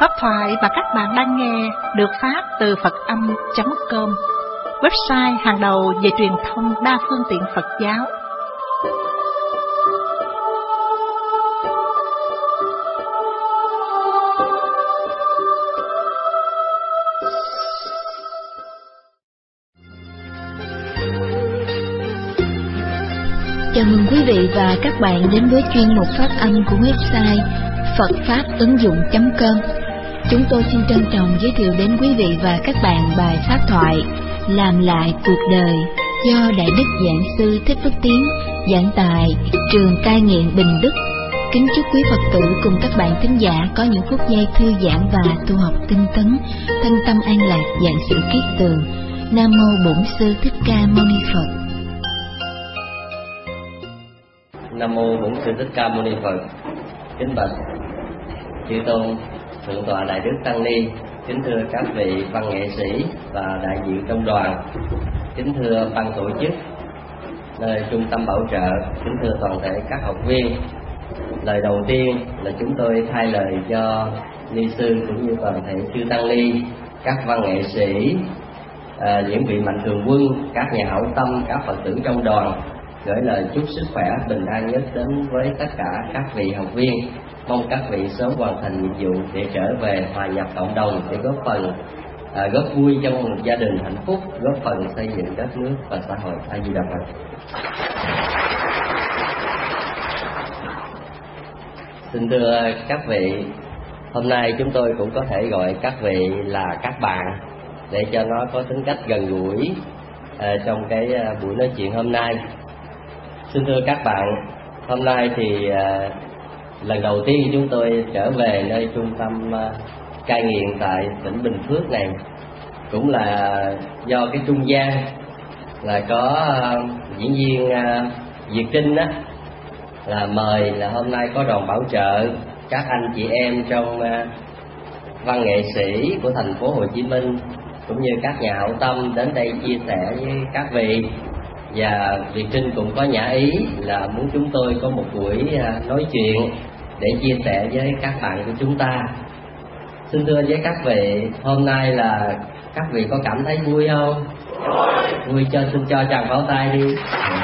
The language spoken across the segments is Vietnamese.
Pháp thoại mà các bạn đang nghe được phát từ Phật-âm.com, website hàng đầu về truyền thông đa phương tiện Phật giáo. Chào mừng quý vị và các bạn đến với chuyên mục phát âm của website phậtfapuengdung.com. Chúng tôi xin trân trọng giới thiệu đến quý vị và các bạn bài pháp thoại Làm lại cuộc đời do Đại Đức Giảng sư Thích Phước Tiến giảng tại trường cai nghiện Bình Đức. Kính chúc quý Phật tử cùng các bạn thính giả có những phút giây thư giãn và tu học tinh tấn, thân tâm an lạc, vạn sự kiết tường. Nam mô Bổn Sư Thích Ca Mâu Ni Phật. Nam mô Bổn Sư Thích Ca Mâu Ni Phật. Kính bạch chư tôn, thượng tọa Đại Đức Tăng Ni, kính thưa các vị văn nghệ sĩ và đại diện trong đoàn, kính thưa ban tổ chức nơi trung tâm bảo trợ, kính thưa toàn thể các học viên. Lời đầu tiên là chúng tôi thay lời cho ni sư cũng như toàn thể chư tăng ni, các văn nghệ sĩ, những vị mạnh thường quân, các nhà hảo tâm, các Phật tử trong đoàn gửi lời chúc sức khỏe bình an nhất đến với tất cả các vị học viên. Mong các vị sớm hoàn thành nhiệm vụ để trở về hòa nhập cộng đồng, để góp phần góp vui trong một gia đình hạnh phúc, góp phần xây dựng đất nước và xã hội. A Di Đà Phật. Xin thưa các vị, hôm nay chúng tôi cũng có thể gọi các vị là các bạn để cho nó có tính cách gần gũi trong cái buổi nói chuyện hôm nay. Xin thưa các bạn, hôm nay thì lần đầu tiên chúng tôi trở về nơi trung tâm cai nghiện tại tỉnh Bình Phước này, cũng là do cái trung gian là có diễn viên Việt Trinh á, là mời là hôm nay có đoàn bảo trợ các anh chị em trong văn nghệ sĩ của thành phố Hồ Chí Minh cũng như các nhà hảo tâm đến đây chia sẻ với các vị. Và Việt Trinh cũng có nhã ý là muốn chúng tôi có một buổi nói chuyện để chia sẻ với các bạn của chúng ta. Xin thưa với các vị, hôm nay là các vị có cảm thấy vui không? Vui cho xin cho tràng pháo tay đi.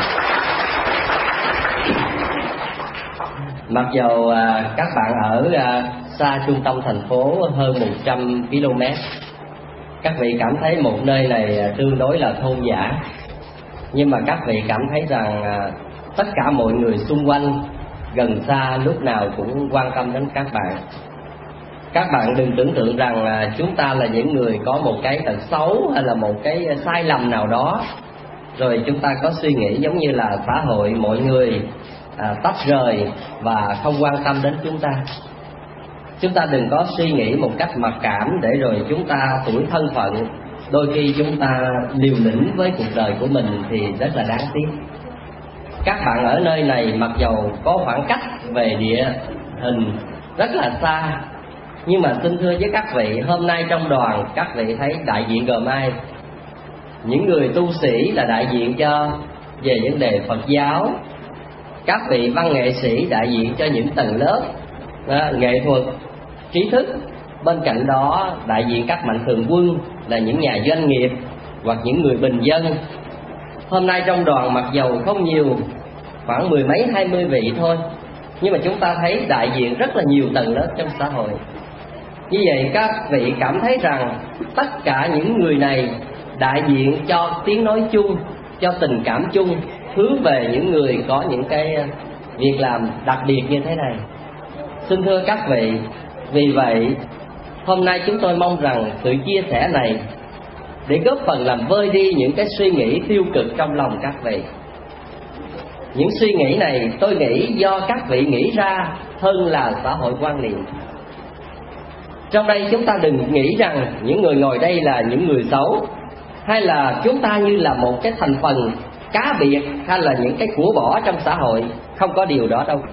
Mặc dầu các bạn ở xa trung tâm thành phố hơn 100 km, các vị cảm thấy một nơi này tương đối là thôn dã, nhưng mà các vị cảm thấy rằng tất cả mọi người xung quanh gần xa lúc nào cũng quan tâm đến các bạn. Các bạn đừng tưởng tượng rằng chúng ta là những người có một cái tật xấu hay là một cái sai lầm nào đó, rồi chúng ta có suy nghĩ giống như là xã hội mọi người tách rời và không quan tâm đến chúng ta. Chúng ta đừng có suy nghĩ một cách mặc cảm để rồi chúng ta tủi thân phận. Đôi khi chúng ta liều lĩnh với cuộc đời của mình thì rất là đáng tiếc. Các bạn ở nơi này mặc dầu có khoảng cách về địa hình rất là xa, nhưng mà xin thưa với các vị, hôm nay trong đoàn các vị thấy đại diện gồm ai? Những người tu sĩ là đại diện cho về vấn đề Phật giáo, các vị văn nghệ sĩ đại diện cho những tầng lớp nghệ thuật, trí thức. Bên cạnh đó đại diện các mạnh thường quân là những nhà doanh nghiệp hoặc những người bình dân. Hôm nay trong đoàn mặc dầu không nhiều, khoảng 10 mấy 20 vị thôi, nhưng mà chúng ta thấy đại diện rất là nhiều tầng lớp trong xã hội. Như vậy các vị cảm thấy rằng tất cả những người này đại diện cho tiếng nói chung, cho tình cảm chung, hướng về những người có những cái việc làm đặc biệt như thế này. Xin thưa các vị, vì vậy hôm nay chúng tôi mong rằng sự chia sẻ này để góp phần làm vơi đi những cái suy nghĩ tiêu cực trong lòng các vị. Những suy nghĩ này tôi nghĩ do các vị nghĩ ra hơn là xã hội quan niệm. Trong đây chúng ta đừng nghĩ rằng những người ngồi đây là những người xấu, hay là chúng ta như là một cái thành phần cá biệt, hay là những cái của bỏ trong xã hội. Không có điều đó đâu.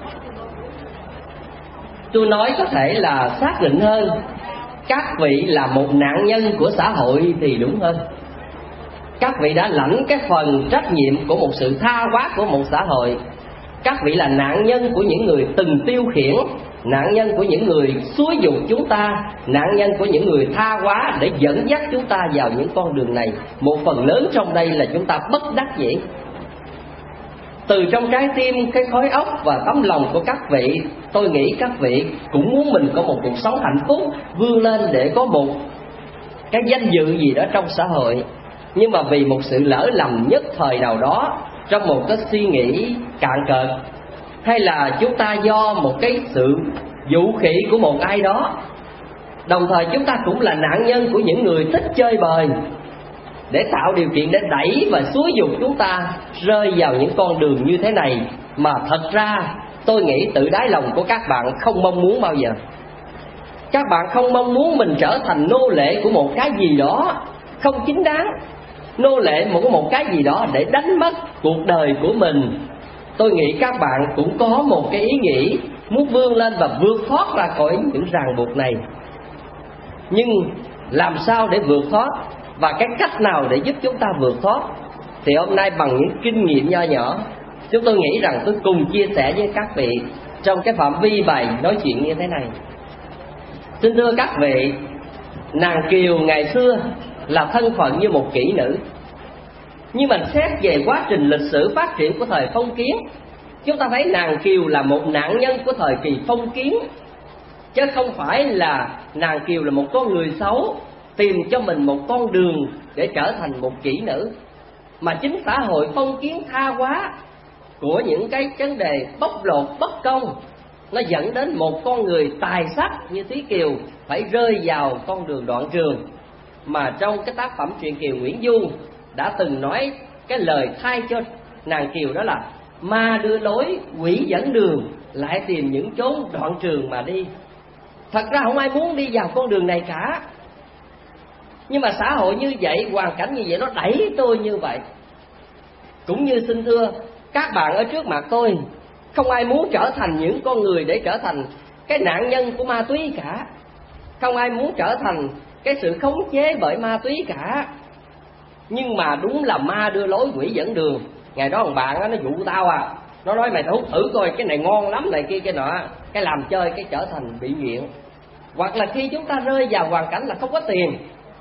Tôi nói có thể là xác định hơn, các vị là một nạn nhân của xã hội thì đúng hơn. Các vị đã lãnh cái phần trách nhiệm của một sự tha hóa của một xã hội. Các vị là nạn nhân của những người từng tiêu khiển nạn nhân của những người xúi dục chúng ta, nạn nhân của những người tha hóa để dẫn dắt chúng ta vào những con đường này. Một phần lớn trong đây là chúng ta bất đắc dĩ. Từ trong trái tim, cái khối óc và tấm lòng của các vị, tôi nghĩ các vị cũng muốn mình có một cuộc sống hạnh phúc, vươn lên để có một cái danh dự gì đó trong xã hội. Nhưng mà vì một sự lỡ lầm nhất thời nào đó, trong một cái suy nghĩ cạn cợt, hay là chúng ta do một cái sự vũ khí của một ai đó, đồng thời chúng ta cũng là nạn nhân của những người thích chơi bời, để tạo điều kiện để đẩy và xúi dục chúng ta rơi vào những con đường như thế này, mà thật ra tôi nghĩ tự đáy lòng của các bạn không mong muốn bao giờ. Các bạn không mong muốn mình trở thành nô lệ của một cái gì đó không chính đáng, nô lệ một cái gì đó để đánh mất cuộc đời của mình. Tôi nghĩ các bạn cũng có một cái ý nghĩ muốn vươn lên và vượt thoát ra khỏi những ràng buộc này. Nhưng làm sao để vượt thoát, và cái cách nào để giúp chúng ta vượt thoát, thì hôm nay bằng những kinh nghiệm nho nhỏ, chúng tôi nghĩ rằng tôi cùng chia sẻ với các vị trong cái phạm vi bài nói chuyện như thế này. Xin thưa các vị, nàng kiều ngày xưa là thân phận như một kỹ nữ. Nhưng mà xét về quá trình lịch sử phát triển của thời phong kiến, chúng ta thấy nàng kiều là một nạn nhân của thời kỳ phong kiến, chứ không phải là nàng kiều là một con người xấu tìm cho mình một con đường để trở thành một kỹ nữ. Mà chính xã hội phong kiến tha hóa của những cái vấn đề bóc lột bất công, nó dẫn đến một con người tài sắc như Thúy Kiều phải rơi vào con đường đoạn trường. Mà trong cái tác phẩm truyện Kiều Nguyễn Du đã từng nói cái lời thay cho nàng Kiều, đó là ma đưa lối, quỷ dẫn đường, lại tìm những chốn đoạn trường mà đi. Thật ra không ai muốn đi vào con đường này cả, nhưng mà xã hội như vậy, hoàn cảnh như vậy, nó đẩy tôi như vậy. Cũng như xin thưa các bạn ở trước mặt tôi, không ai muốn trở thành những con người để trở thành cái nạn nhân của ma túy cả, không ai muốn trở thành cái sự khống chế bởi ma túy cả. Nhưng mà đúng là ma đưa lối, quỷ dẫn đường. Ngày đó thằng bạn đó, nó dụ tao nó nói mày hút thử coi cái này ngon lắm này kia cái nọ, cái làm chơi cái trở thành bị nghiện. Hoặc là khi chúng ta rơi vào hoàn cảnh là không có tiền,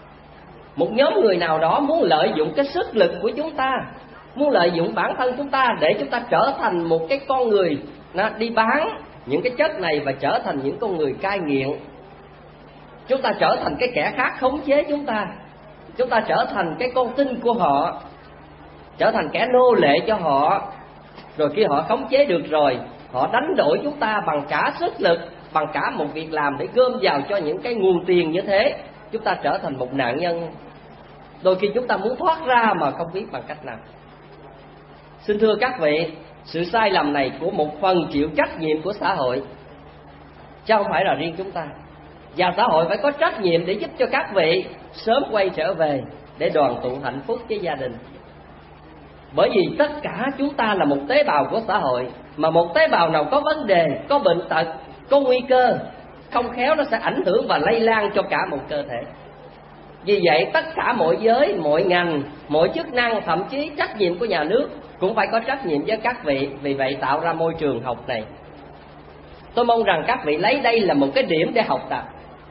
một nhóm người nào đó muốn lợi dụng cái sức lực của chúng ta, muốn lợi dụng bản thân chúng ta để chúng ta trở thành một cái con người đi bán những cái chất này và trở thành những con người cai nghiện. Chúng ta trở thành cái kẻ khác khống chế chúng ta trở thành cái con tin của họ, trở thành kẻ nô lệ cho họ. Rồi khi họ khống chế được rồi, họ đánh đổi chúng ta bằng cả sức lực, bằng cả một việc làm để gom vào cho những cái nguồn tiền như thế. Chúng ta trở thành một nạn nhân. Đôi khi chúng ta muốn thoát ra mà không biết bằng cách nào. Xin thưa các vị, sự sai lầm này của một phần chịu trách nhiệm của xã hội, chứ không phải là riêng chúng ta. Và xã hội phải có trách nhiệm để giúp cho các vị sớm quay trở về để đoàn tụ hạnh phúc với gia đình. Bởi vì tất cả chúng ta là một tế bào của xã hội, mà một tế bào nào có vấn đề, có bệnh tật, có nguy cơ, không khéo nó sẽ ảnh hưởng và lây lan cho cả một cơ thể. Vì vậy tất cả mọi giới, mọi ngành, mọi chức năng, thậm chí trách nhiệm của nhà nước cũng phải có trách nhiệm với các vị. Vì vậy tạo ra môi trường học này, tôi mong rằng các vị lấy đây là một cái điểm để học tập,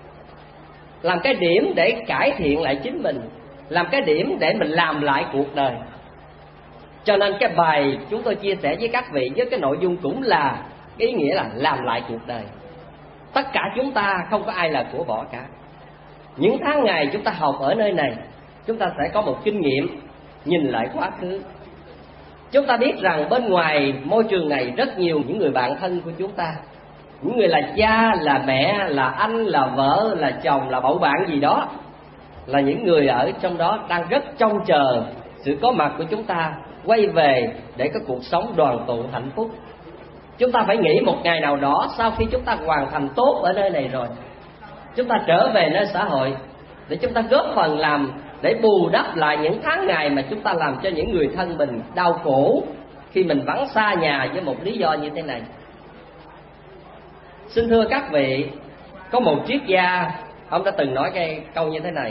làm cái điểm để cải thiện lại chính mình, làm cái điểm để mình làm lại cuộc đời. Cho nên cái bài chúng tôi chia sẻ với các vị với cái nội dung cũng là ý nghĩa là làm lại cuộc đời. Tất cả chúng ta không có ai là của bỏ cả. Những tháng ngày chúng ta học ở nơi này, chúng ta sẽ có một kinh nghiệm nhìn lại quá khứ. Chúng ta biết rằng bên ngoài môi trường này rất nhiều những người bạn thân của chúng ta, những người là cha, là mẹ, là anh, là vợ, là chồng, là bầu bạn gì đó, là những người ở trong đó đang rất trông chờ sự có mặt của chúng ta quay về để có cuộc sống đoàn tụ hạnh phúc. Chúng ta phải nghĩ một ngày nào đó, sau khi chúng ta hoàn thành tốt ở nơi này rồi, chúng ta trở về nơi xã hội để chúng ta góp phần làm, để bù đắp lại những tháng ngày mà chúng ta làm cho những người thân mình đau khổ khi mình vắng xa nhà với một lý do như thế này. Xin thưa các vị, có một triết gia, ông đã từng nói cái câu như thế này: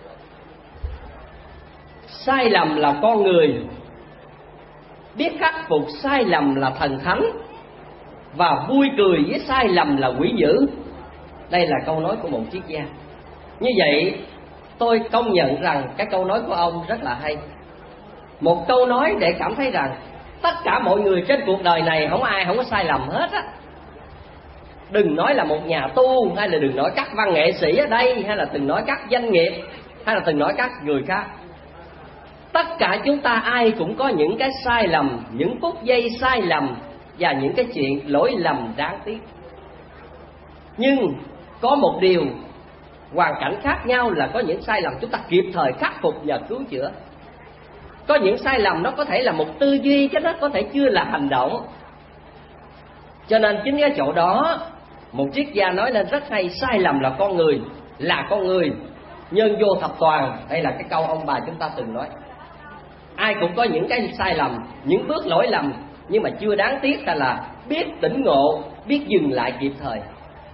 sai lầm là con người, biết khắc phục sai lầm là thần thánh. và vui cười với sai lầm là quỷ dữ. Đây là câu nói của một triết gia. Như vậy tôi công nhận rằng cái câu nói của ông rất là hay. Một câu nói để cảm thấy rằng tất cả mọi người trên cuộc đời này không ai không có sai lầm hết á. Đừng nói là một nhà tu, hay là đừng nói các văn nghệ sĩ ở đây, hay là đừng nói các doanh nghiệp, hay là đừng nói các người khác. Tất cả chúng ta ai cũng có những cái sai lầm, những phút giây sai lầm và những cái chuyện lỗi lầm đáng tiếc. Nhưng có một điều, hoàn cảnh khác nhau là có những sai lầm chúng ta kịp thời khắc phục và cứu chữa. Có những sai lầm nó có thể là một tư duy, chứ nó có thể chưa là hành động. Cho nên chính cái chỗ đó một triết gia nói lên rất hay: sai lầm là con người, là con người, nhân vô thập toàn. Đây là cái câu ông bà chúng ta từng nói. Ai cũng có những cái sai lầm, những bước lỗi lầm, nhưng mà chưa đáng tiếc là biết tỉnh ngộ, biết dừng lại kịp thời.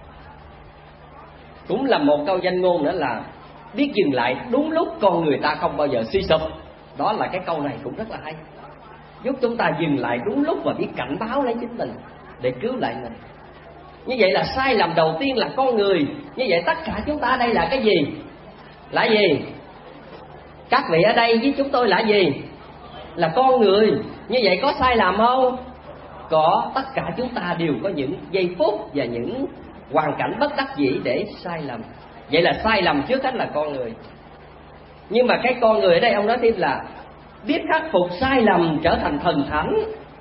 Cũng là một câu danh ngôn nữa là biết dừng lại đúng lúc, con người ta không bao giờ suy sụp. Đó là cái câu này cũng rất là hay, giúp chúng ta dừng lại đúng lúc và biết cảnh báo lấy chính mình để cứu lại mình. Như vậy là sai lầm đầu tiên là con người. Như vậy tất cả chúng ta ở đây là cái gì? Là gì? Các vị ở đây với chúng tôi là gì? Là con người. Như vậy có sai lầm không? Có. Tất cả chúng ta đều có những giây phút và những hoàn cảnh bất đắc dĩ để sai lầm. Vậy là sai lầm trước hết là con người. Nhưng mà cái con người ở đây ông nói thêm là biết khắc phục sai lầm trở thành thần thánh.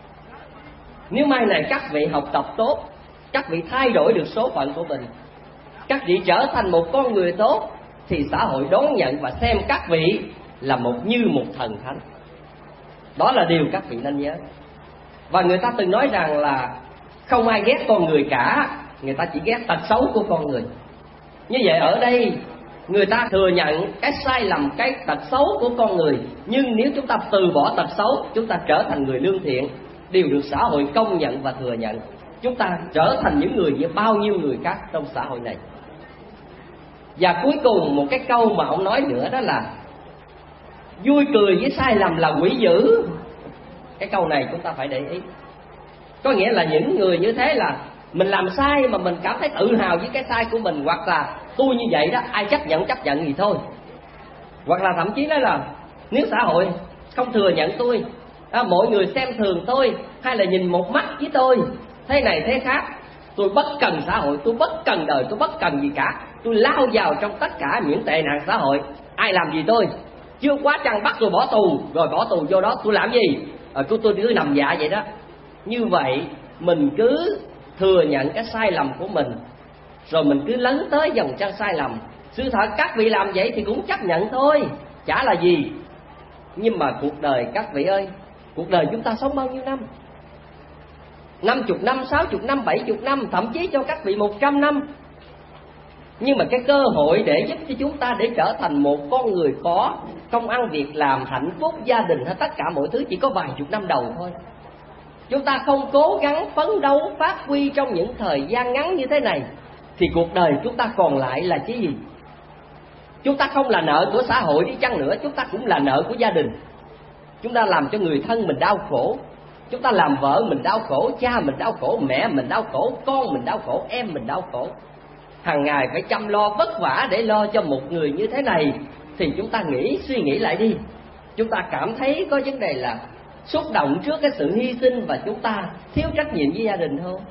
Nếu mai này các vị học tập tốt, các vị thay đổi được số phận của mình, các vị trở thành một con người tốt, thì xã hội đón nhận và xem các vị là như một thần thánh. Đó là điều các vị nên nhớ. Và người ta từng nói rằng là không ai ghét con người cả, người ta chỉ ghét tật xấu của con người. Như vậy ở đây người ta thừa nhận cái sai lầm, cái tật xấu của con người. Nhưng nếu chúng ta từ bỏ tật xấu, chúng ta trở thành người lương thiện, đều được xã hội công nhận và thừa nhận. Chúng ta trở thành những người như bao nhiêu người khác trong xã hội này. Và cuối cùng một cái câu mà ông nói nữa đó là vui cười với sai lầm là quỷ dữ. Cái câu này chúng ta phải để ý. Có nghĩa là những người như thế là mình làm sai mà mình cảm thấy tự hào với cái sai của mình, hoặc là tôi như vậy đó, ai chấp nhận thì thôi. Hoặc là thậm chí nói là nếu xã hội không thừa nhận tôi, mọi người xem thường tôi, hay là nhìn một mắt với tôi thế này thế khác, tôi bất cần xã hội, tôi bất cần đời, tôi bất cần gì cả, tôi lao vào trong tất cả những tệ nạn xã hội. Ai làm gì tôi, chưa quá chăng bắt tôi bỏ tù, rồi bỏ tù vô đó tôi làm gì, tôi cứ nằm dạ vậy đó. Như vậy mình cứ thừa nhận cái sai lầm của mình, rồi mình cứ lấn tới dòng chân sai lầm. Sự thật các vị làm vậy thì cũng chấp nhận thôi, chả là gì. Nhưng mà cuộc đời các vị ơi, cuộc đời chúng ta sống bao nhiêu năm? 50 năm, 60 năm, 70 năm, thậm chí cho các vị 100 năm. Nhưng mà cái cơ hội để giúp cho chúng ta để trở thành một con người có công ăn việc làm, hạnh phúc, gia đình hay tất cả mọi thứ chỉ có vài chục năm đầu thôi. Chúng ta không cố gắng phấn đấu phát huy trong những thời gian ngắn như thế này, thì cuộc đời chúng ta còn lại là cái gì? Chúng ta không là nợ của xã hội đi chăng nữa, chúng ta cũng là nợ của gia đình. Chúng ta làm cho người thân mình đau khổ, chúng ta làm vợ mình đau khổ, cha mình đau khổ, mẹ mình đau khổ, con mình đau khổ, em mình đau khổ. Hàng ngày phải chăm lo vất vả để lo cho một người như thế này, thì chúng ta suy nghĩ lại đi. Chúng ta cảm thấy có vấn đề là xúc động trước cái sự hy sinh và chúng ta thiếu trách nhiệm với gia đình không?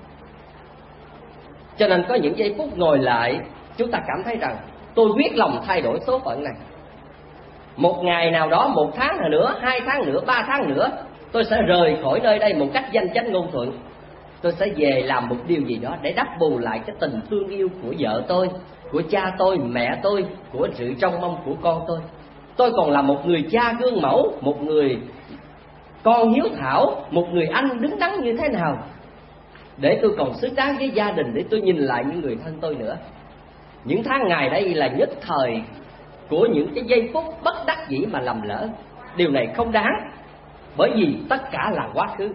Cho nên có những giây phút ngồi lại, chúng ta cảm thấy rằng tôi quyết lòng thay đổi số phận này. Một ngày nào đó, 1 tháng nữa, 2 tháng nữa, 3 tháng nữa, tôi sẽ rời khỏi nơi đây một cách danh chánh ngôn thuận. Tôi sẽ về làm một điều gì đó để đắp bù lại cái tình thương yêu của vợ tôi, của cha tôi, mẹ tôi, của sự trông mong của con tôi. Tôi còn là một người cha gương mẫu, một người con hiếu thảo, một người anh đứng đắn như thế nào, để tôi còn xứng đáng với gia đình, để tôi nhìn lại những người thân tôi nữa. Những tháng ngày đây là nhất thời của những cái giây phút bất đắc dĩ mà lầm lỡ. Điều này không đáng, bởi vì tất cả là quá khứ.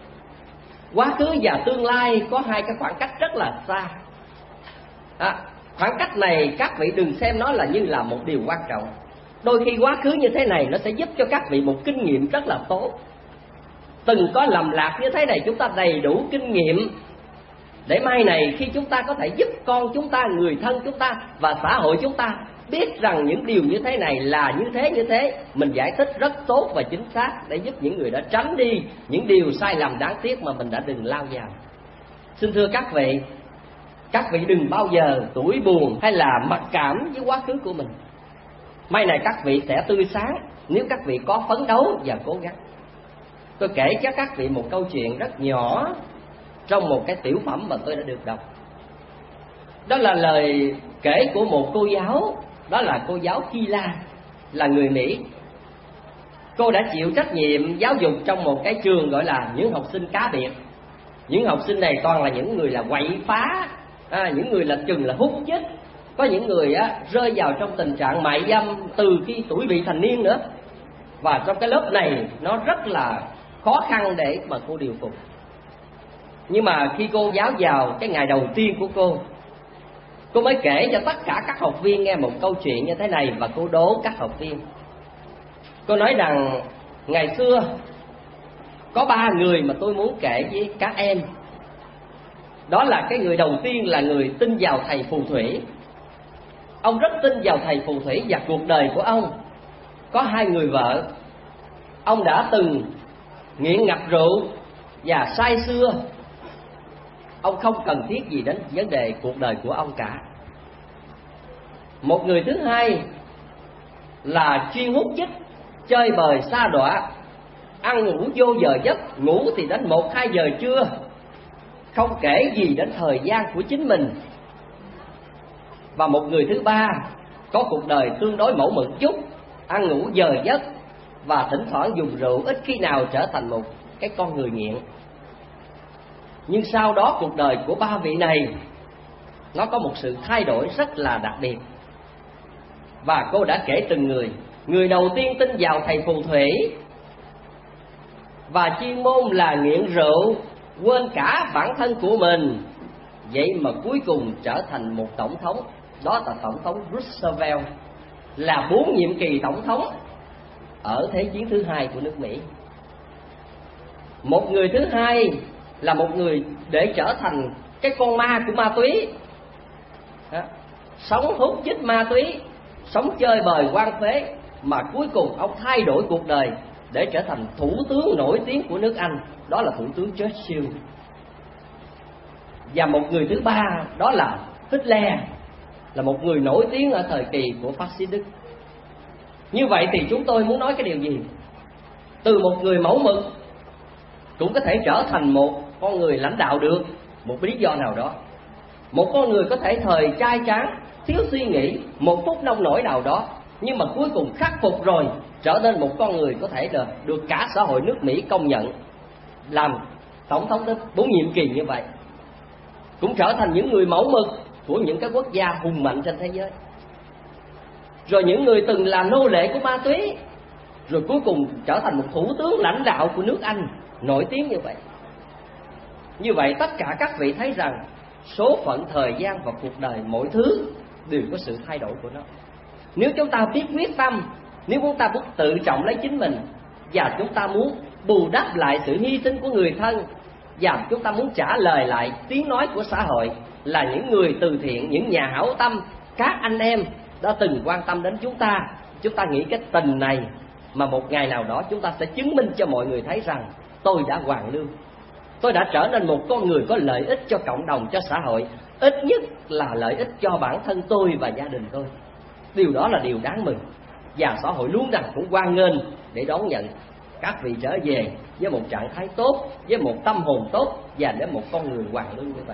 Quá khứ và tương lai có hai cái khoảng cách rất là xa. Khoảng cách này các vị đừng xem nó là như là một điều quan trọng. Đôi khi quá khứ như thế này nó sẽ giúp cho các vị một kinh nghiệm rất là tốt. Từng có lầm lạc như thế này, chúng ta đầy đủ kinh nghiệm để mai này khi chúng ta có thể giúp con chúng ta, người thân chúng ta và xã hội chúng ta biết rằng những điều như thế này là như thế, mình giải thích rất tốt và chính xác để giúp những người đã tránh đi những điều sai lầm đáng tiếc mà mình đã từng lao vào. Xin thưa các vị đừng bao giờ tủi buồn hay là mặc cảm với quá khứ của mình. Mai này các vị sẽ tươi sáng nếu các vị có phấn đấu và cố gắng. Tôi kể cho các vị một câu chuyện rất nhỏ trong một cái tiểu phẩm mà tôi đã được đọc. Đó là lời kể của một cô giáo, đó là cô giáo Kila, là người Mỹ. Cô đã chịu trách nhiệm giáo dục trong một cái trường gọi là những học sinh cá biệt. Những học sinh này toàn là những người là quậy phá, những người là chừng là hút chích, có những người rơi vào trong tình trạng mại dâm từ khi tuổi vị thành niên nữa. Và trong cái lớp này nó rất là khó khăn để mà cô điều phục. Nhưng mà khi cô giáo vào cái ngày đầu tiên của cô mới kể cho tất cả các học viên nghe một câu chuyện như thế này, và cô đố các học viên. Cô nói rằng ngày xưa có 3 người mà tôi muốn kể với các em. Đó là cái người đầu tiên là người tin vào thầy phù thủy. Ông rất tin vào thầy phù thủy và cuộc đời của ông có 2 người vợ. Ông đã từng nghiện ngập rượu và say sưa. Ông không cần thiết gì đến vấn đề cuộc đời của ông cả. Một người thứ hai là chuyên hút chích, chơi bời sa đọa, ăn ngủ vô giờ giấc, ngủ thì đến 1-2 giờ trưa, không kể gì đến thời gian của chính mình. Và một người thứ ba có cuộc đời tương đối mẫu mực chút, ăn ngủ giờ giấc và thỉnh thoảng dùng rượu, ít khi nào trở thành một cái con người nghiện. Nhưng sau đó cuộc đời của 3 vị này nó có một sự thay đổi rất là đặc biệt. Và cô đã kể từng người. Người đầu tiên tin vào thầy phù thủy và chuyên môn là nghiện rượu, quên cả bản thân của mình, vậy mà cuối cùng trở thành một tổng thống. Đó là tổng thống Roosevelt, là 4 nhiệm kỳ tổng thống ở Thế chiến thứ 2 của nước Mỹ. Một người thứ hai là một người để trở thành cái con ma của ma túy, sống hút chích ma túy, sống chơi bời hoang phế, mà cuối cùng ông thay đổi cuộc đời để trở thành thủ tướng nổi tiếng của nước Anh, đó là thủ tướng Churchill. Và một người thứ ba đó là Hitler, là một người nổi tiếng ở thời kỳ của phát xít Đức. Như vậy thì chúng tôi muốn nói cái điều gì? Từ một người mẫu mực cũng có thể trở thành một con người lãnh đạo được, một lý do nào đó. Một con người có thể thời trai tráng, thiếu suy nghĩ, một phút nông nổi nào đó, nhưng mà cuối cùng khắc phục rồi, trở nên một con người có thể được cả xã hội nước Mỹ công nhận, làm tổng thống đến 4 nhiệm kỳ như vậy. Cũng trở thành những người mẫu mực của những cái quốc gia hùng mạnh trên thế giới. Rồi những người từng là nô lệ của ma túy, rồi cuối cùng trở thành một thủ tướng lãnh đạo của nước Anh nổi tiếng như vậy. Như vậy tất cả các vị thấy rằng số phận, thời gian và cuộc đời mỗi thứ đều có sự thay đổi của nó. Nếu chúng ta biết quyết tâm, nếu chúng ta muốn tự trọng lấy chính mình, và chúng ta muốn bù đắp lại sự hy sinh của người thân, và chúng ta muốn trả lời lại tiếng nói của xã hội là những người từ thiện, những nhà hảo tâm, các anh em đã từng quan tâm đến chúng ta nghĩ cái tình này mà một ngày nào đó chúng ta sẽ chứng minh cho mọi người thấy rằng tôi đã hoàn lương, tôi đã trở nên một con người có lợi ích cho cộng đồng, cho xã hội, ít nhất là lợi ích cho bản thân tôi và gia đình tôi. Điều đó là điều đáng mừng, và xã hội luôn rằng cũng hoan nghênh để đón nhận các vị trở về với một trạng thái tốt, với một tâm hồn tốt, và để một con người hoàn lương như vậy.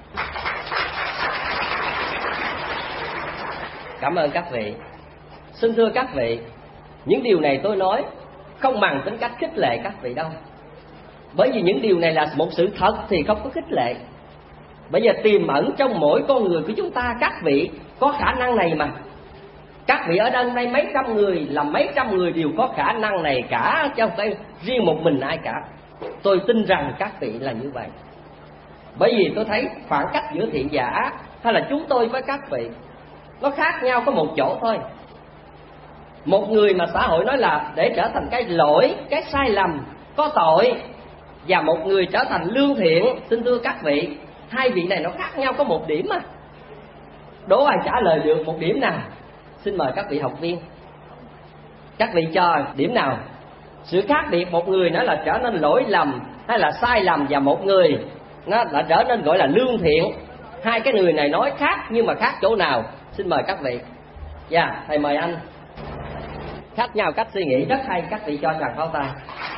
Cảm ơn các vị. Xin thưa các vị, những điều này tôi nói không bằng tính cách khích lệ các vị đâu. Bởi vì những điều này là một sự thật thì không có khích lệ. Bây giờ tiềm ẩn trong mỗi con người của chúng ta, các vị có khả năng này mà. Các vị ở đây mấy trăm người, là mấy trăm người đều có khả năng này cả, chứ không phải riêng một mình ai cả. Tôi tin rằng các vị là như vậy. Bởi vì tôi thấy khoảng cách giữa thiện và ác, hay là chúng tôi với các vị, nó khác nhau có một chỗ thôi. Một người mà xã hội nói là để trở thành cái lỗi, cái sai lầm, có tội, và một người trở thành lương thiện, xin thưa các vị, hai vị này nó khác nhau có một điểm à. Đố ai trả lời được một điểm nào? Xin mời các vị học viên. Các vị cho điểm nào? Sự khác biệt một người nó là trở nên lỗi lầm hay là sai lầm, và một người nó là trở nên gọi là lương thiện. Hai cái người này nói khác nhưng mà khác chỗ nào? Xin mời các vị. Dạ, thầy mời anh. Khác nhau cách suy nghĩ rất hay, các vị cho tràng pháo tay.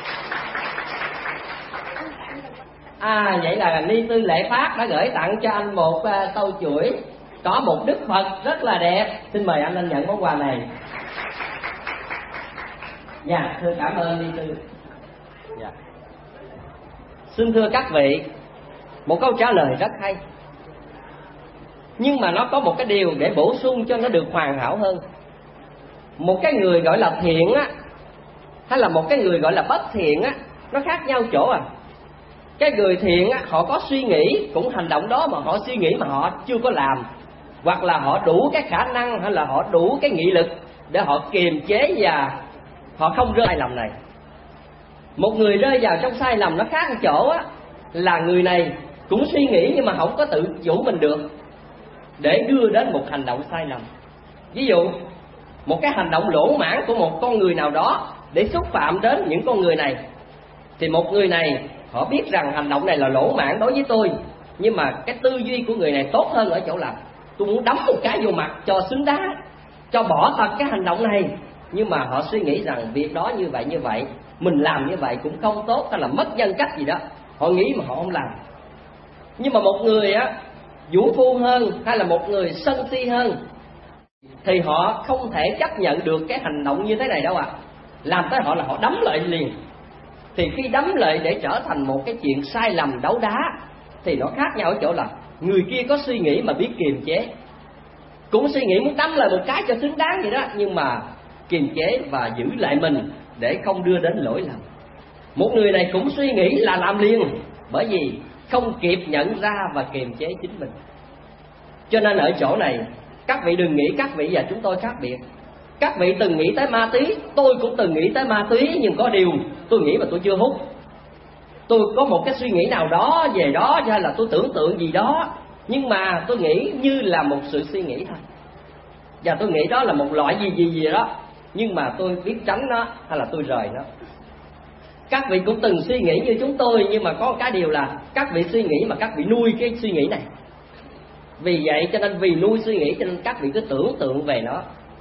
Vậy là Ni Sư Lệ Phát đã gửi tặng cho anh một tâu chuỗi có một Đức Phật rất là đẹp. Xin mời anh nhận món quà này. Dạ, thưa cảm ơn Ni Sư. Dạ. Xin thưa các vị, một câu trả lời rất hay, nhưng mà nó có một cái điều để bổ sung cho nó được hoàn hảo hơn. Một cái người gọi là thiện á, hay là một cái người gọi là bất thiện á, nó khác nhau chỗ à. Cái người thiện á, họ có suy nghĩ cũng hành động đó, mà họ suy nghĩ mà họ chưa có làm, hoặc là họ đủ cái khả năng hay là họ đủ cái nghị lực để họ kiềm chế và họ không rơi sai lầm này. Một người rơi vào trong sai lầm nó khác ở chỗ á, là người này cũng suy nghĩ nhưng mà không có tự chủ mình được để đưa đến một hành động sai lầm. Ví dụ một cái hành động lỗ mãn của một con người nào đó để xúc phạm đến những con người này, thì một người này họ biết rằng hành động này là lỗ mãn đối với tôi, nhưng mà cái tư duy của người này tốt hơn ở chỗ là tôi muốn đấm một cái vô mặt cho xứng đáng, cho bỏ thật cái hành động này. Nhưng mà họ suy nghĩ rằng việc đó như vậy, mình làm như vậy cũng không tốt, hay là mất nhân cách gì đó, họ nghĩ mà họ không làm. Nhưng mà một người á vũ phu hơn, hay là một người sân si hơn, thì họ không thể chấp nhận được cái hành động như thế này đâu ạ. Làm tới họ là họ đấm lại liền. Thì khi đấm lại để trở thành một cái chuyện sai lầm đấu đá, thì nó khác nhau ở chỗ là người kia có suy nghĩ mà biết kiềm chế, cũng suy nghĩ muốn đấm lại một cái cho xứng đáng vậy đó, nhưng mà kiềm chế và giữ lại mình để không đưa đến lỗi lầm. Một người này cũng suy nghĩ là làm liền, bởi vì không kịp nhận ra và kiềm chế chính mình. Cho nên ở chỗ này các vị đừng nghĩ các vị và chúng tôi khác biệt. Các vị từng nghĩ tới ma túy, tôi cũng từng nghĩ tới ma túy, nhưng có điều tôi nghĩ mà tôi chưa hút. Tôi có một cái suy nghĩ nào đó về đó, hay là tôi tưởng tượng gì đó, nhưng mà tôi nghĩ như là một sự suy nghĩ thôi, và tôi nghĩ đó là một loại gì đó, nhưng mà tôi biết tránh nó hay là tôi rời nó. Các vị cũng từng suy nghĩ như chúng tôi, nhưng mà có cái điều là các vị suy nghĩ mà các vị nuôi cái suy nghĩ này. Vì vậy cho nên vì nuôi suy nghĩ cho nên các vị cứ tưởng tượng về nó.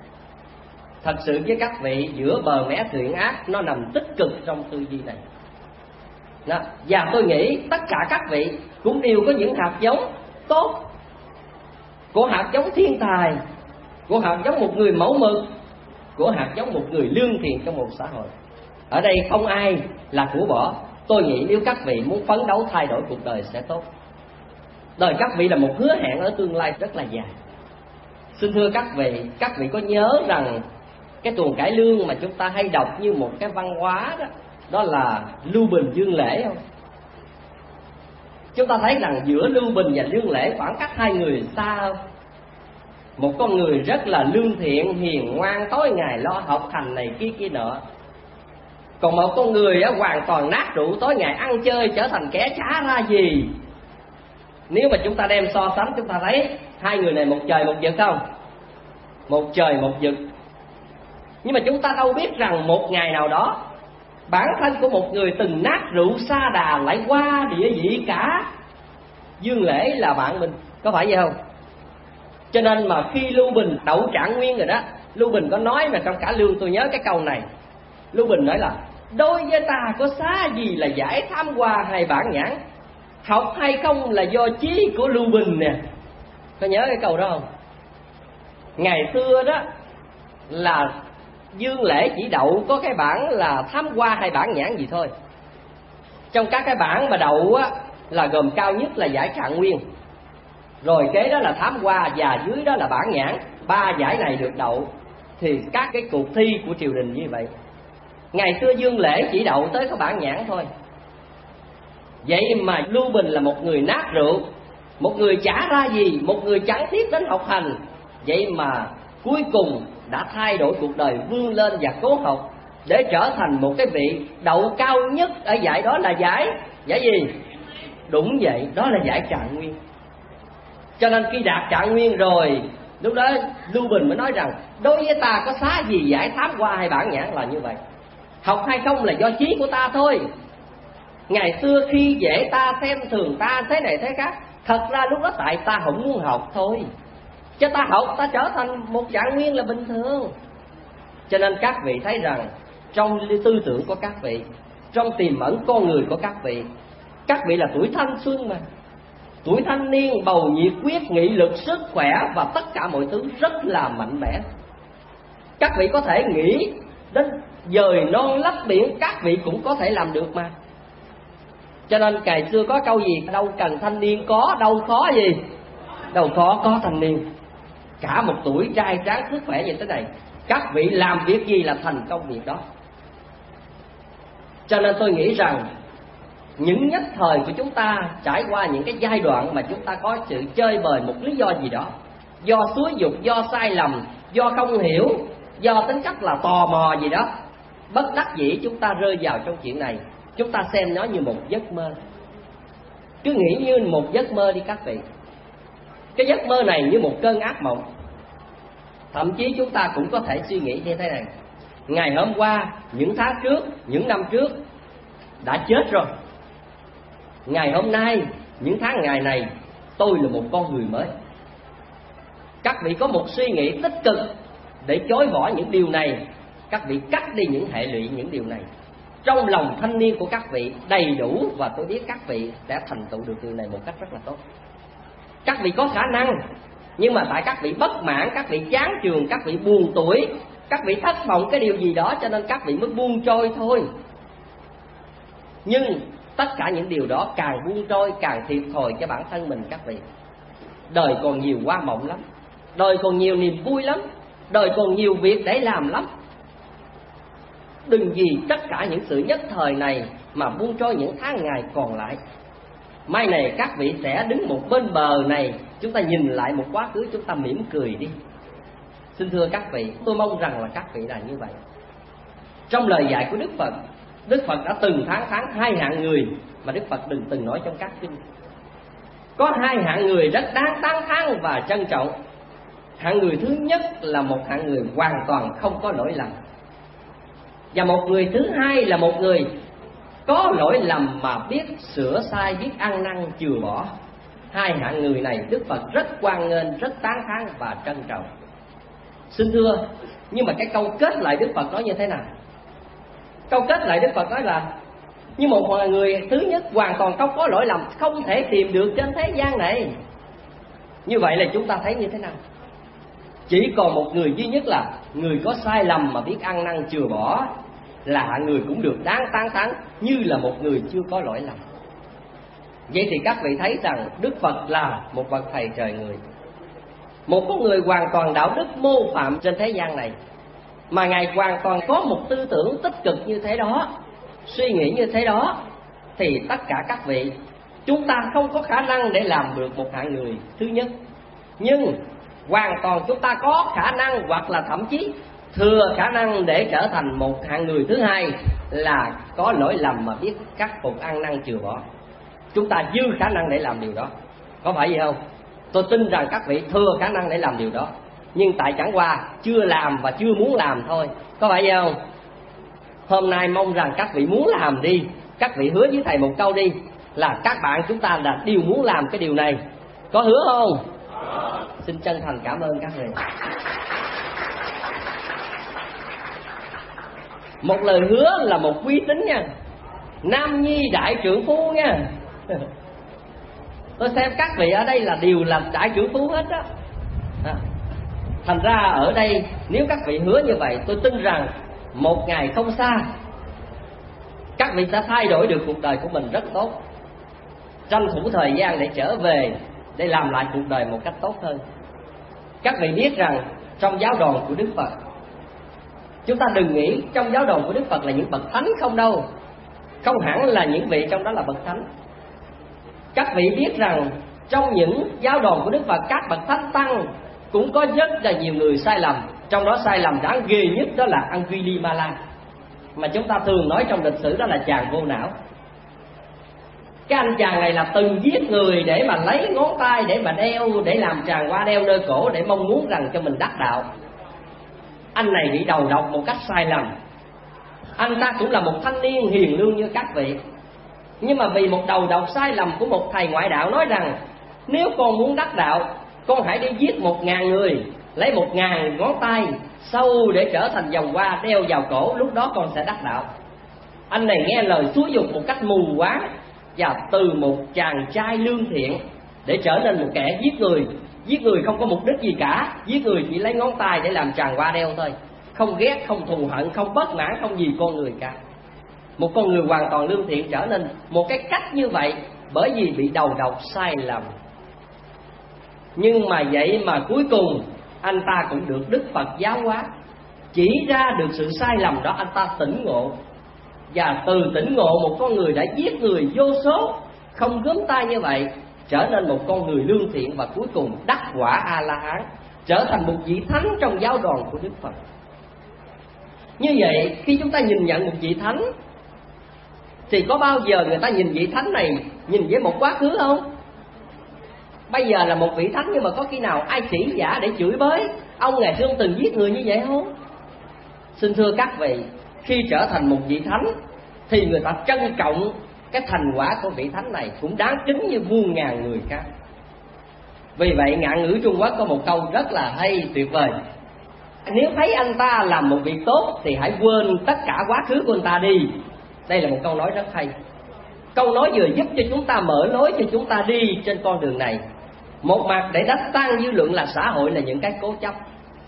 Thật sự với các vị, giữa bờ mé thiện ác nó nằm tích cực trong tư duy này đó. Và tôi nghĩ tất cả các vị cũng đều có những hạt giống tốt, của hạt giống thiên tài, của hạt giống một người mẫu mực, của hạt giống một người lương thiện trong một xã hội. Ở đây không ai là của bỏ. Tôi nghĩ nếu các vị muốn phấn đấu thay đổi cuộc đời sẽ tốt. Đời các vị là một hứa hẹn ở tương lai rất là dài. Xin thưa các vị có nhớ rằng cái tuồng cải lương mà chúng ta hay đọc như một cái văn hóa đó, đó là Lưu Bình Dương Lễ không? Chúng ta thấy rằng giữa Lưu Bình và Dương Lễ khoảng cách hai người xa không? Một con người rất là lương thiện, hiền ngoan, tối ngày lo học hành này kia nọ. Còn một con người hoàn toàn nát rượu, tối ngày ăn chơi, trở thành kẻ chả ra gì. Nếu mà chúng ta đem so sánh, chúng ta thấy hai người này một trời một vực không? Một trời một vực. Nhưng mà chúng ta đâu biết rằng một ngày nào đó bản thân của một người từng nát rượu sa đà lại qua địa vị cả Dương Lễ là bạn mình, có phải vậy không? Cho nên mà khi Lưu Bình đậu Trạng Nguyên rồi đó, Lưu Bình có nói mà trong Cải Lương, tôi nhớ cái câu này. Lưu Bình nói là đối với ta có xá gì là giải tham hoa hay bản nhãn, học hay không là do chí của Lưu Bình nè. Có nhớ cái câu đó không? Ngày xưa đó là Dương Lễ chỉ đậu có cái bản là tham hoa hay bản nhãn gì thôi. Trong các cái bản mà đậu á là gồm cao nhất là giải Trạng Nguyên, rồi kế đó là tham hoa, và dưới đó là bản nhãn. Ba giải này được đậu thì các cái cuộc thi của triều đình như vậy. Ngày xưa Dương Lễ chỉ đậu tới có bản nhãn thôi. Vậy mà Lưu Bình là một người nát rượu, một người chả ra gì, một người chẳng thiết đến học hành, vậy mà cuối cùng đã thay đổi cuộc đời, vươn lên và cố học để trở thành một cái vị đậu cao nhất ở giải đó là giải gì? Đúng vậy, đó là giải trạng nguyên. Cho nên khi đạt trạng nguyên rồi, lúc đó Lưu Bình mới nói rằng đối với ta có xá gì giải thám qua hay bản nhãn là như vậy. Học hay không là do trí của ta thôi. Ngày xưa khi dễ ta, xem thường ta, thế này thế khác, thật ra lúc đó tại ta không muốn học thôi. Cho ta học, ta trở thành một trạng nguyên là bình thường. Cho nên các vị thấy rằng trong tư tưởng của các vị, trong tiềm ẩn con người của các vị là tuổi thanh xuân mà. Tuổi thanh niên bầu nhiệt quyết, nghị lực, sức khỏe và tất cả mọi thứ rất là mạnh mẽ. Các vị có thể nghĩ đến dời non lấp biển, các vị cũng có thể làm được mà. Cho nên ngày xưa có câu gì, đâu cần thanh niên có, đâu khó gì, đâu khó có thanh niên. Cả một tuổi trai tráng sức khỏe như thế này, các vị làm việc gì là thành công việc đó. Cho nên tôi nghĩ rằng những nhất thời của chúng ta trải qua những cái giai đoạn mà chúng ta có sự chơi bời một lý do gì đó, do xúi dục, do sai lầm, do không hiểu, do tính cách là tò mò gì đó, bất đắc dĩ chúng ta rơi vào trong chuyện này. Chúng ta xem nó như một giấc mơ. Cứ nghĩ như một giấc mơ đi các vị. Cái giấc mơ này như một cơn ác mộng. Thậm chí chúng ta cũng có thể suy nghĩ như thế này: ngày hôm qua, những tháng trước, những năm trước đã chết rồi. Ngày hôm nay, những tháng ngày này, tôi là một con người mới. Các vị có một suy nghĩ tích cực để chối bỏ những điều này. Các vị cắt đi những hệ lụy những điều này. Trong lòng thanh niên của các vị đầy đủ, và tôi biết các vị đã thành tựu được điều này một cách rất là tốt. Các vị có khả năng, nhưng mà tại các vị bất mãn, các vị chán chường, các vị buồn tuổi, các vị thất vọng cái điều gì đó, cho nên các vị mới buông trôi thôi. Nhưng tất cả những điều đó càng buông trôi càng thiệt thòi cho bản thân mình các vị. Đời còn nhiều hoa mộng lắm, đời còn nhiều niềm vui lắm, đời còn nhiều việc để làm lắm. Đừng vì tất cả những sự nhất thời này mà buông trôi những tháng ngày còn lại. Mai này các vị sẽ đứng một bên bờ này, chúng ta nhìn lại một quá khứ, chúng ta mỉm cười đi. Xin thưa các vị, tôi mong rằng là các vị là như vậy. Trong lời dạy của Đức Phật đã từng phán hai hạng người mà Đức Phật từng nói trong các kinh. Có hai hạng người rất đáng tán thán và trân trọng. Hạng người thứ nhất là một hạng người hoàn toàn không có lỗi lầm, và một người thứ hai là một người có lỗi lầm mà biết sửa sai, biết ăn năn chừa bỏ. Hai hạng người này Đức Phật rất hoan nghênh, rất tán thán và trân trọng. Xin thưa, nhưng mà cái câu kết lại Đức Phật nói như thế nào? Câu kết lại Đức Phật nói là như một người thứ nhất hoàn toàn không có lỗi lầm, không thể tìm được trên thế gian này. Như vậy là chúng ta thấy như thế nào? Chỉ còn một người duy nhất là người có sai lầm mà biết ăn năn chừa bỏ, là hạng người cũng được đáng tán thán như là một người chưa có lỗi lầm. Vậy thì các vị thấy rằng Đức Phật là một bậc thầy trời người, một con người hoàn toàn đạo đức mô phạm trên thế gian này, mà Ngài hoàn toàn có một tư tưởng tích cực như thế đó, suy nghĩ như thế đó, thì tất cả các vị chúng ta không có khả năng để làm được một hạng người thứ nhất. Nhưng hoàn toàn chúng ta có khả năng, hoặc là thậm chí thừa khả năng để trở thành một hạng người thứ hai, là có lỗi lầm mà biết khắc phục, ăn năn chừa bỏ. Chúng ta dư khả năng để làm điều đó, có phải vậy không? Tôi tin rằng các vị thừa khả năng để làm điều đó, nhưng tại chẳng qua chưa làm và chưa muốn làm thôi, có phải vậy không? Hôm nay mong rằng các vị muốn làm đi. Các vị hứa với thầy một câu đi, là các bạn chúng ta là đều muốn làm cái điều này, có hứa không? Xin chân thành cảm ơn các vị. Một lời hứa là một uy tín nha, nam nhi đại trượng phu nha. Tôi xem các vị ở đây là đều là đại trượng phu hết đó. Thành ra ở đây nếu các vị hứa như vậy, tôi tin rằng một ngày không xa các vị sẽ thay đổi được cuộc đời của mình rất tốt, tranh thủ thời gian để trở về, để làm lại cuộc đời một cách tốt hơn. Các vị biết rằng trong giáo đoàn của Đức Phật, chúng ta đừng nghĩ trong giáo đoàn của Đức Phật là những bậc thánh không đâu. Không hẳn là những vị trong đó là bậc thánh. Các vị biết rằng trong những giáo đoàn của Đức Phật, các bậc thánh tăng cũng có rất là nhiều người sai lầm. Trong đó sai lầm đáng ghê nhất đó là Angulimala, mà chúng ta thường nói trong lịch sử đó là chàng vô não. Cái anh chàng này là từng giết người để mà lấy ngón tay để mà đeo, để làm tràng hoa đeo nơi cổ, để mong muốn rằng cho mình đắc đạo. Anh này bị đầu độc một cách sai lầm. Anh ta cũng là một thanh niên hiền lương như các vị, nhưng mà vì một đầu độc sai lầm của một thầy ngoại đạo nói rằng nếu con muốn đắc đạo, con hãy đi giết 1000 người, lấy 1000 ngón tay sâu để trở thành vòng hoa đeo vào cổ, lúc đó con sẽ đắc đạo. Anh này nghe lời xúi dục một cách mù quáng, và từ một chàng trai lương thiện để trở nên một kẻ giết người. Giết người không có mục đích gì cả, giết người chỉ lấy ngón tay để làm tràng hoa đeo thôi, không ghét, không thù hận, không bất mãn, không gì con người cả. Một con người hoàn toàn lương thiện trở nên một cái cách như vậy bởi vì bị đầu độc sai lầm. Nhưng mà vậy mà cuối cùng anh ta cũng được Đức Phật giáo hóa, chỉ ra được sự sai lầm đó, anh ta tỉnh ngộ. Và từ tỉnh ngộ, một con người đã giết người vô số, không gớm tay như vậy, trở nên một con người lương thiện, và cuối cùng đắc quả A-la-hán, trở thành một vị thánh trong giáo đoàn của Đức Phật. Như vậy, khi chúng ta nhìn nhận một vị thánh, thì có bao giờ người ta nhìn vị thánh này nhìn với một quá khứ không? Bây giờ là một vị thánh, nhưng mà có khi nào ai chỉ giả để chửi bới ông ngày xưa từng giết người như vậy không? Xin thưa các vị, khi trở thành một vị thánh thì người ta trân trọng cái thành quả của vị thánh này cũng đáng kính như muôn ngàn người khác. Vì vậy ngạn ngữ Trung Quốc có một câu rất là hay, tuyệt vời: nếu thấy anh ta làm một việc tốt thì hãy quên tất cả quá khứ của anh ta đi. Đây là một câu nói rất hay. Câu nói vừa giúp cho chúng ta mở lối cho chúng ta đi trên con đường này. Một mặt để đánh tan dư luận là xã hội là những cái cố chấp.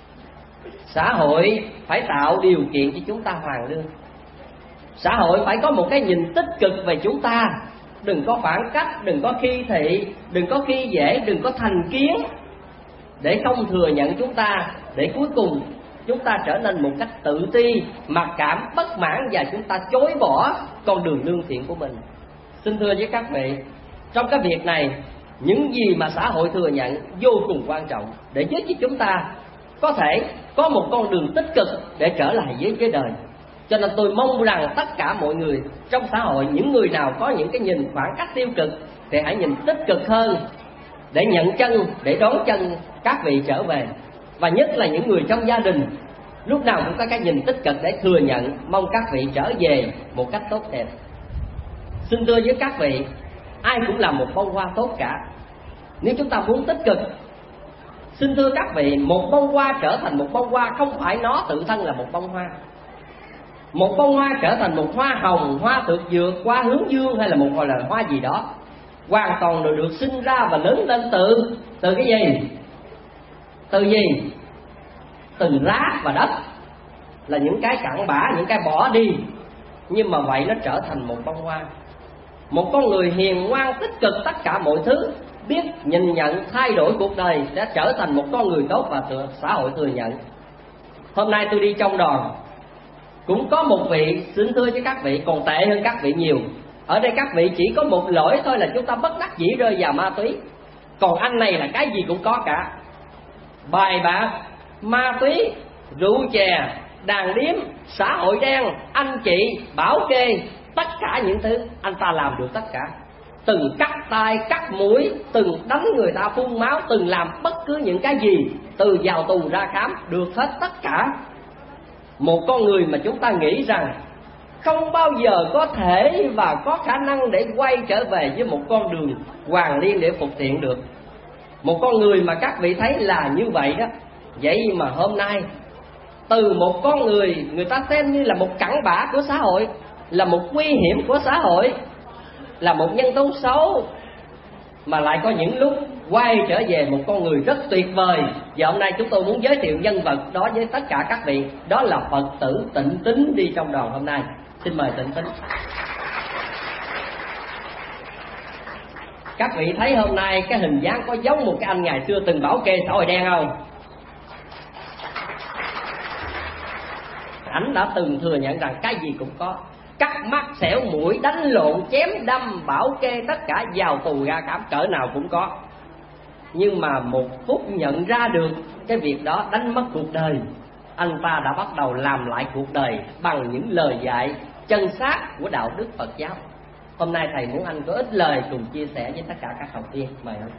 Xã hội phải tạo điều kiện cho chúng ta hoàn lương. Xã hội phải có một cái nhìn tích cực về chúng ta. Đừng có phản cách, đừng có khi thị, đừng có khi dễ, đừng có thành kiến, để không thừa nhận chúng ta, để cuối cùng chúng ta trở nên một cách tự ti, mặc cảm, bất mãn, và chúng ta chối bỏ con đường lương thiện của mình. Xin thưa với các vị, trong cái việc này, những gì mà xã hội thừa nhận vô cùng quan trọng để giúp cho chúng ta có thể có một con đường tích cực để trở lại với đời. Cho nên tôi mong rằng tất cả mọi người trong xã hội, những người nào có những cái nhìn phản cách tiêu cực thì hãy nhìn tích cực hơn, để nhận chân, để đón chân các vị trở về. Và nhất là những người trong gia đình, lúc nào cũng có cái nhìn tích cực để thừa nhận, mong các vị trở về một cách tốt đẹp. Xin thưa với các vị, ai cũng là một bông hoa tốt cả. Nếu chúng ta muốn tích cực, xin thưa các vị, một bông hoa trở thành một bông hoa không phải nó tự thân là một bông hoa. Một bông hoa trở thành một hoa hồng, hoa thực dược, hoa hướng dương, hay là một gọi là hoa gì đó, hoàn toàn được sinh ra và lớn lên từ cái gì? Từ gì? Từ rác và đất, là những cái cặn bã, những cái bỏ đi. Nhưng mà vậy nó trở thành một bông hoa. Một con người hiền ngoan, tích cực tất cả mọi thứ, biết nhìn nhận, thay đổi cuộc đời, sẽ trở thành một con người tốt và xã hội thừa nhận. Hôm nay tôi đi trong đoàn, cũng có một vị, xin thưa với các vị, còn tệ hơn các vị nhiều. Ở đây các vị chỉ có một lỗi thôi là chúng ta bất đắc dĩ rơi vào ma túy. Còn anh này là cái gì cũng có cả: bài bạc, ma túy, rượu chè, đàn điếm, xã hội đen, anh chị, bảo kê, tất cả những thứ anh ta làm được tất cả. Từng cắt tay, cắt mũi, từng đánh người ta phun máu, từng làm bất cứ những cái gì, từ vào tù ra khám, được hết tất cả. Một con người mà chúng ta nghĩ rằng không bao giờ có thể và có khả năng để quay trở về với một con đường hoàn liên để phục thiện được. Một con người mà các vị thấy là như vậy đó. Vậy mà hôm nay, từ một con người, người ta xem như là một cặn bã của xã hội, là một nguy hiểm của xã hội, là một nhân tố xấu, mà lại có những lúc quay trở về một con người rất tuyệt vời. Và hôm nay chúng tôi muốn giới thiệu nhân vật đó với tất cả các vị. Đó là Phật tử Tịnh Tín đi trong đoàn hôm nay. Xin mời Tịnh Tín. Các vị thấy hôm nay cái hình dáng có giống một cái anh ngày xưa từng bảo kê xã hội đen không? Ảnh đã từng thừa nhận rằng cái gì cũng có: cắt mắt, xẻo mũi, đánh lộn, chém đâm, bảo kê, tất cả vào tù ra cảm, cỡ nào cũng có. Nhưng mà một phút nhận ra được cái việc đó đánh mất cuộc đời, anh ta đã bắt đầu làm lại cuộc đời bằng những lời dạy chân xác của đạo đức Phật giáo. Hôm nay thầy muốn anh có ít lời cùng chia sẻ với tất cả các học viên. Mời anh.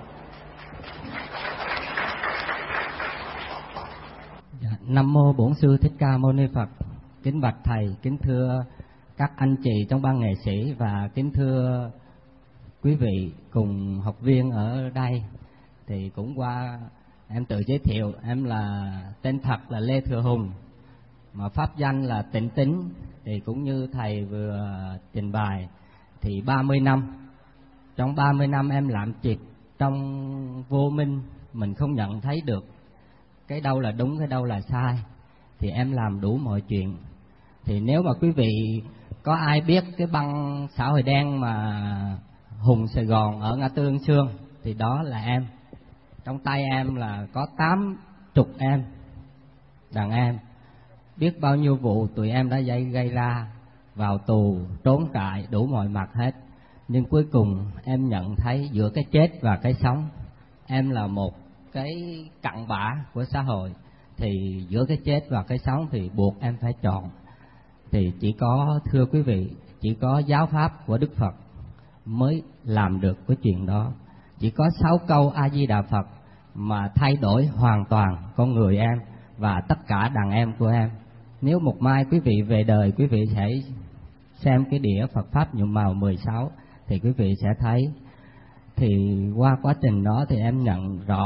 Nam mô Bổn Sư Thích Ca Mâu Ni Phật. Kính bạch thầy, kính thưa các anh chị trong ban nghệ sĩ và kính thưa quý vị cùng học viên ở đây. Thì cũng qua em tự giới thiệu, em là tên thật là Lê Thừa Hùng, mà pháp danh là Tịnh Tính. Thì cũng như thầy vừa trình bày thì 30 năm, trong 30 năm em làm việc trong vô minh, mình không nhận thấy được cái đâu là đúng, cái đâu là sai, thì em làm đủ mọi chuyện. Thì nếu mà quý vị có ai biết cái băng xã hội đen mà Hùng Sài Gòn ở ngã tư Ân Xương, thì đó là em. Trong tay em là có 80 em, đàn em. Biết bao nhiêu vụ tụi em đã gây ra, vào tù, trốn trại, đủ mọi mặt hết. Nhưng cuối cùng em nhận thấy giữa cái chết và cái sống, em là một cái cặn bã của xã hội. Thì giữa cái chết và cái sống thì buộc em phải chọn. Thì chỉ có, thưa quý vị, chỉ có giáo pháp của Đức Phật mới làm được cái chuyện đó. Chỉ có 6 câu A Di Đà Phật mà thay đổi hoàn toàn con người em và tất cả đàn em của em. Nếu một mai quý vị về đời, quý vị sẽ xem cái đĩa Phật Pháp nhuộm màu 16 thì quý vị sẽ thấy. Thì qua quá trình đó thì em nhận rõ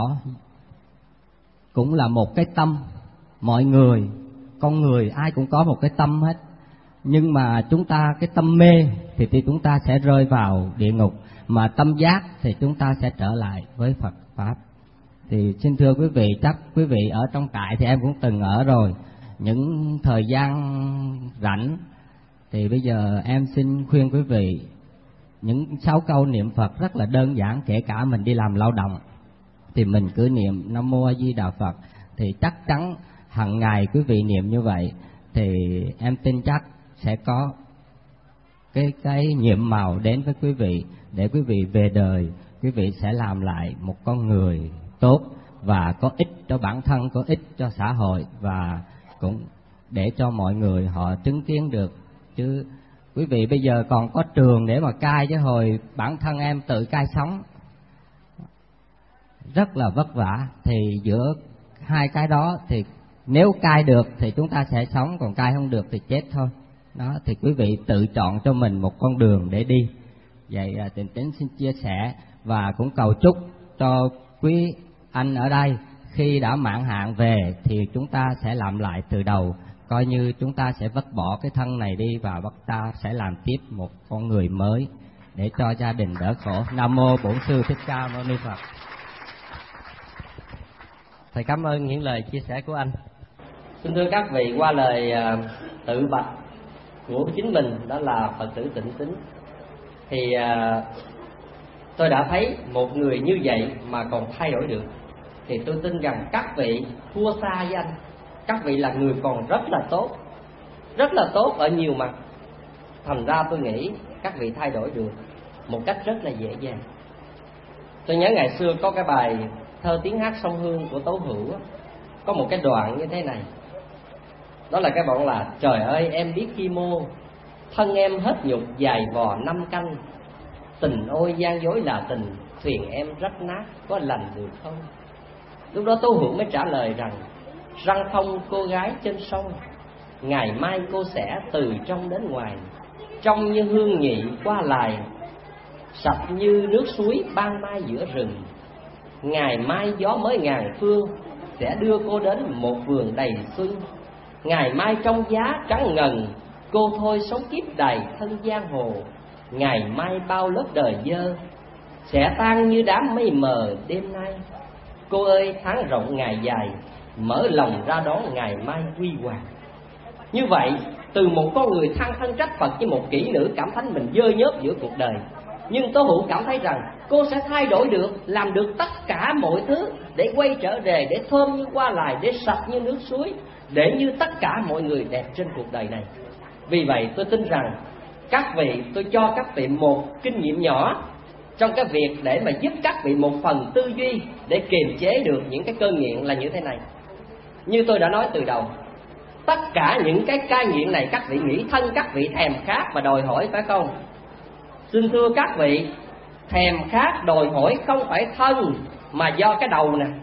cũng là một cái tâm. Mọi người, con người ai cũng có một cái tâm hết. Nhưng mà chúng ta cái tâm mê thì chúng ta sẽ rơi vào địa ngục, mà tâm giác thì chúng ta sẽ trở lại với Phật Pháp. Thì xin thưa quý vị, chắc quý vị ở trong trại thì em cũng từng ở rồi. Những thời gian rảnh thì bây giờ em xin khuyên quý vị, những 6 câu niệm Phật rất là đơn giản. Kể cả mình đi làm lao động thì mình cứ niệm Nam Mô A Di Đà Phật. Thì chắc chắn hàng ngày quý vị niệm như vậy thì em tin chắc sẽ có cái nhiệm màu đến với quý vị, để quý vị về đời quý vị sẽ làm lại một con người tốt và có ích cho bản thân, có ích cho xã hội, và cũng để cho mọi người họ chứng kiến được. Chứ quý vị bây giờ còn có trường để mà cai, chứ hồi bản thân em tự cai sống rất là vất vả. Thì giữa hai cái đó thì nếu cai được thì chúng ta sẽ sống, còn cai không được thì chết thôi. Đó, thì quý vị tự chọn cho mình một con đường để đi. Vậy Tịnh Tính xin chia sẻ và cũng cầu chúc cho quý anh ở đây khi đã mãn hạn về thì chúng ta sẽ làm lại từ đầu, coi như chúng ta sẽ vứt bỏ cái thân này đi và ta sẽ làm tiếp một con người mới để cho gia đình đỡ khổ. Nam mô Bổn Sư Thích Ca Mâu Ni Phật. Thầy cảm ơn những lời chia sẻ của anh. Xin thưa các vị, qua lời tự bạch của chính mình, đó là Phật tử Tịnh Tính, thì tôi đã thấy một người như vậy mà còn thay đổi được, thì tôi tin rằng các vị thua xa với anh. Các vị là người còn rất là tốt ở nhiều mặt. Thành ra tôi nghĩ các vị thay đổi được một cách rất là dễ dàng. Tôi nhớ ngày xưa có cái bài thơ tiếng hát sông Hương của Tố Hữu, có một cái đoạn như thế này. Đó là cái đoạn là: trời ơi em biết chi mô, thân em hết nhục dài vò 5 canh. Tình ôi gian dối là tình, thuyền em rách nát có lành được không? Lúc đó Tố Hữu mới trả lời rằng: răng thông cô gái trên sông, ngày mai cô sẽ từ trong đến ngoài. Trong như hương nhị qua lại, sạch như nước suối ban mai giữa rừng. Ngày mai gió mới ngàn phương, sẽ đưa cô đến một vườn đầy xuân. Ngày mai trong giá trắng ngần, cô thôi sống kiếp đầy thân giang hồ. Ngày mai bao lớp đời dơ, sẽ tan như đám mây mờ đêm nay. Cô ơi tháng rộng ngày dài, mở lòng ra đón ngày mai huy hoàng. Như vậy, từ một con người than thân trách Phật với một kỹ nữ cảm thấy mình dơ nhớp giữa cuộc đời, nhưng Tố Hữu cảm thấy rằng cô sẽ thay đổi được, làm được tất cả mọi thứ để quay trở về, để thơm như hoa lại, để sạch như nước suối, để như tất cả mọi người đẹp trên cuộc đời này. Vì vậy tôi tin rằng các vị, tôi cho các vị một kinh nghiệm nhỏ trong cái việc để mà giúp các vị một phần tư duy để kiềm chế được những cái cơn nghiện là như thế này. Như tôi đã nói từ đầu, tất cả những cái cai nghiện này các vị nghĩ thân các vị thèm khát và đòi hỏi, phải không? Xin thưa các vị, thèm khát đòi hỏi không phải thân mà do cái đầu nè.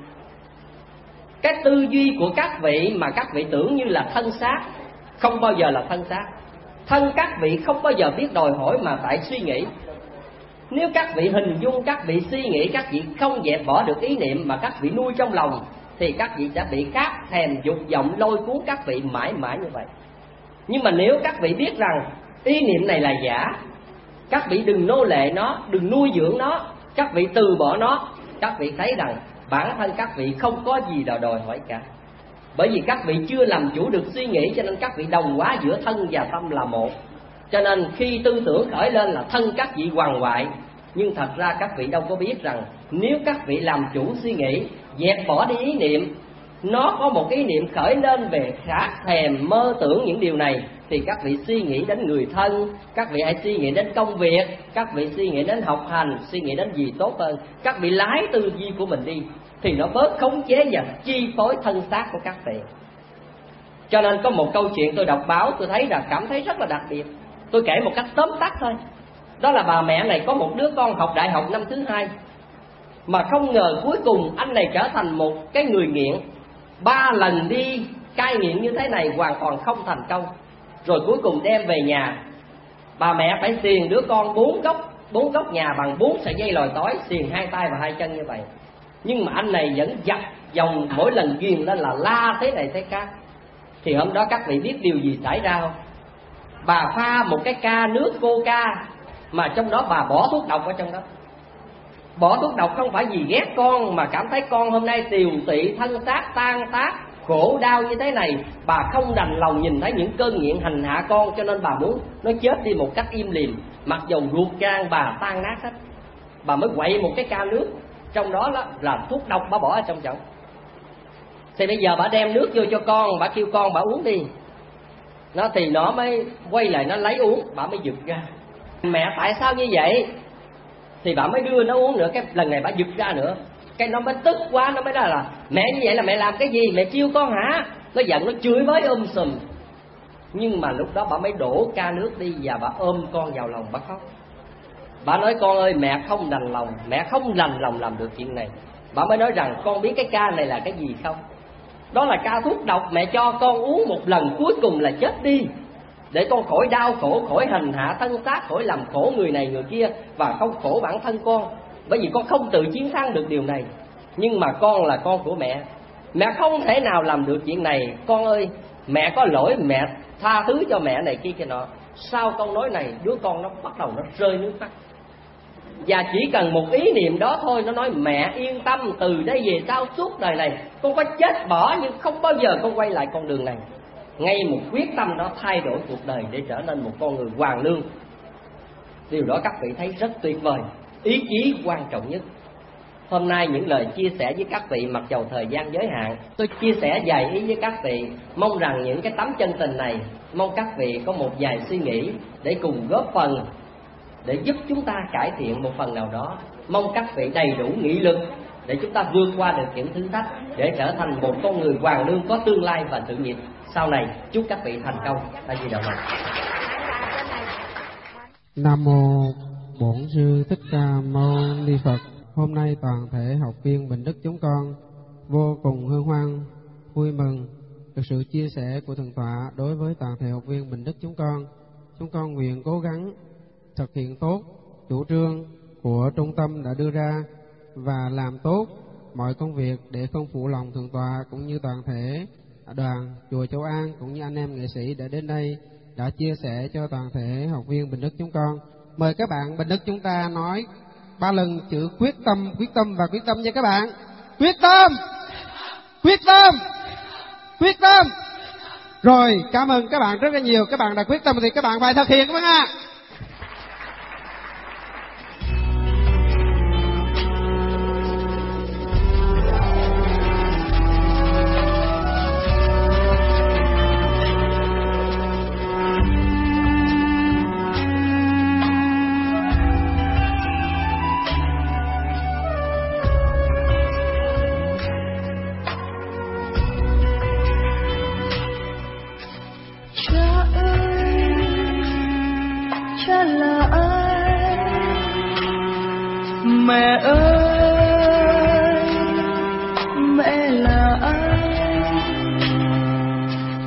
Cái tư duy của các vị mà các vị tưởng như là thân xác, không bao giờ là thân xác. Thân các vị không bao giờ biết đòi hỏi mà phải suy nghĩ. Nếu các vị hình dung, các vị suy nghĩ, các vị không dẹp bỏ được ý niệm mà các vị nuôi trong lòng, thì các vị sẽ bị khát thèm dục vọng lôi cuốn các vị mãi mãi như vậy. Nhưng mà nếu các vị biết rằng ý niệm này là giả, các vị đừng nô lệ nó, đừng nuôi dưỡng nó, các vị từ bỏ nó, các vị thấy rằng bản thân các vị không có gì đòi hỏi cả. Bởi vì các vị chưa làm chủ được suy nghĩ, cho nên các vị đồng hóa giữa thân và tâm là một. Cho nên khi tư tưởng khởi lên là thân các vị hoàng hoại. Nhưng thật ra các vị đâu có biết rằng nếu các vị làm chủ suy nghĩ, dẹp bỏ đi ý niệm, nó có một ý niệm khởi lên về khát thèm mơ tưởng những điều này, thì các vị suy nghĩ đến người thân, các vị hãy suy nghĩ đến công việc, các vị suy nghĩ đến học hành, suy nghĩ đến gì tốt hơn. Các vị lái tư duy của mình đi, thì nó bớt khống chế và chi phối thân xác của các vị. Cho nên có một câu chuyện tôi đọc báo, tôi thấy là cảm thấy rất là đặc biệt. Tôi kể một cách tóm tắt thôi. Đó là bà mẹ này có một đứa con học đại học năm thứ 2, mà không ngờ cuối cùng anh này trở thành một cái người nghiện. 3 lần đi cai nghiện như thế này hoàn toàn không thành công. Rồi cuối cùng đem về nhà, bà mẹ phải xiềng đứa con 4 góc nhà bằng 4 sợi dây lòi tói, xiềng 2 tay và 2 chân như vậy. Nhưng mà anh này vẫn dập dòng, mỗi lần ghiền lên là la thế này thế khác. Thì hôm đó các vị biết điều gì xảy ra không? Bà pha một cái ca nước Coca, mà trong đó bà bỏ thuốc độc ở trong đó. Bỏ thuốc độc không phải vì ghét con, mà cảm thấy con hôm nay tiều tị, thân xác tan tác, khổ đau như thế này. Bà không đành lòng nhìn thấy những cơn nghiện hành hạ con, cho nên bà muốn nó chết đi một cách im lìm. Mặc dầu ruột gan bà tan nát hết, bà mới quậy một cái ca nước, trong đó là thuốc độc bà bỏ ở trong chậu. Thì bây giờ bà đem nước vô cho con, bà kêu con bà uống đi. Thì nó mới quay lại nó lấy uống, bà mới giật ra. Mẹ tại sao như vậy? Thì bà mới đưa nó uống nữa, cái lần này bà giật ra nữa. Cái nó mới tức quá, nó mới nói là mẹ như vậy là mẹ làm cái gì? Mẹ chiêu con hả? Nó giận, nó chửi bới sùm. Nhưng mà lúc đó bà mới đổ ca nước đi và bà ôm con vào lòng bà khóc. Bà nói con ơi, mẹ không đành lòng, mẹ không đành lòng làm được chuyện này. Bà mới nói rằng con biết cái ca này là cái gì không? Đó là ca thuốc độc mẹ cho con uống một lần cuối cùng là chết đi, để con khỏi đau khổ, khỏi hành hạ thân xác, khỏi làm khổ người này người kia, và không khổ bản thân con. Bởi vì con không tự chiến thắng được điều này. Nhưng mà con là con của mẹ, mẹ không thể nào làm được chuyện này. Con ơi, mẹ có lỗi, mẹ tha thứ cho mẹ này kia nọ. Sau câu nói này, đứa con nó bắt đầu nó rơi nước mắt. Và chỉ cần một ý niệm đó thôi, nó nói mẹ yên tâm, từ đây về sau suốt đời này con có chết bỏ nhưng không bao giờ con quay lại con đường này. Ngay một quyết tâm đó thay đổi cuộc đời để trở nên một con người hoàn lương. Điều đó các vị thấy rất tuyệt vời. Ý chí quan trọng nhất. Hôm nay những lời chia sẻ với các vị, mặc dầu thời gian giới hạn, tôi chia sẻ vài ý với các vị. Mong rằng những cái tấm chân tình này, mong các vị có một vài suy nghĩ để cùng góp phần, để giúp chúng ta cải thiện một phần nào đó. Mong các vị đầy đủ nghị lực để chúng ta vượt qua được những thử thách, để trở thành một con người hoàn lương có tương lai và sự nghiệp sau này. Chúc các vị thành công. A Di Đà Phật. Nam mô Bổn Sư Thích Ca Mâu Ni Phật. Hôm nay toàn thể học viên Bình Đức chúng con vô cùng hân hoan, vui mừng được sự chia sẻ của Thượng tọa đối với toàn thể học viên Bình Đức chúng con. Chúng con nguyện cố gắng thực hiện tốt chủ trương của trung tâm đã đưa ra và làm tốt mọi công việc để không phụ lòng Thượng tọa cũng như toàn thể đoàn chùa Châu An cũng như anh em nghệ sĩ đã đến đây đã chia sẻ cho toàn thể học viên Bình Đức chúng con. Mời các bạn Bình Đức chúng ta nói 3 lần chữ quyết tâm, quyết tâm và quyết tâm nha các bạn. Quyết tâm, quyết tâm, quyết tâm. Rồi, cảm ơn các bạn rất là nhiều. Các bạn đã quyết tâm thì các bạn phải thực hiện các bạn ạ.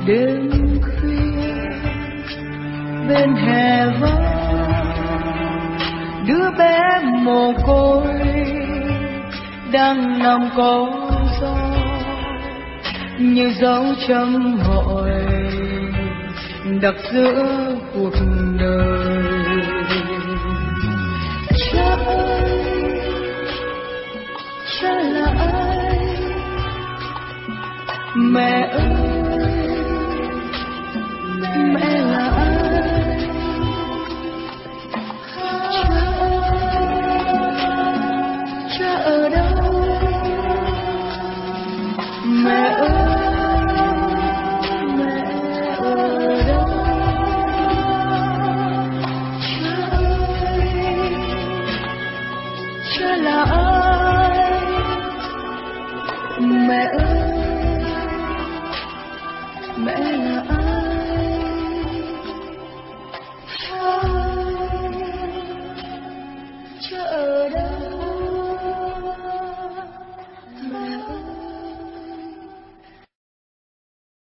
đêm khuya bên hè vắng, đứa bé mồ côi đang nằm có gió như dấu chấm hỏi đặc giữa cuộc đời. Cha ơi, cha là ai? Mẹ ơi, mẹ là ai? Cha ở đâu? Mẹ ơi, mẹ ở đâu? Cha ơi, cha là ai? Mẹ ơi, mẹ là ai?